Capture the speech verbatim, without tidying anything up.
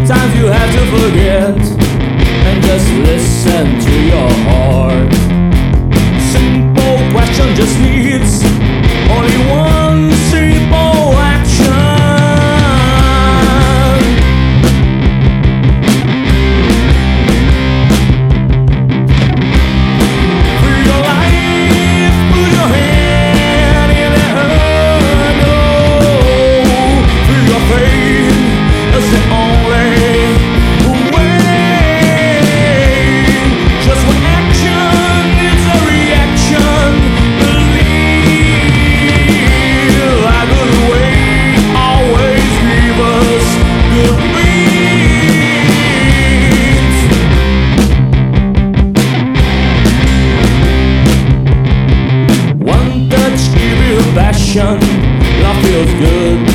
Sometimes you have to forget and just listen to your heart. Simple question just needs only one simple action. Free your life, put your hand in the handle. Free your faith, that's the only passion, love feels good.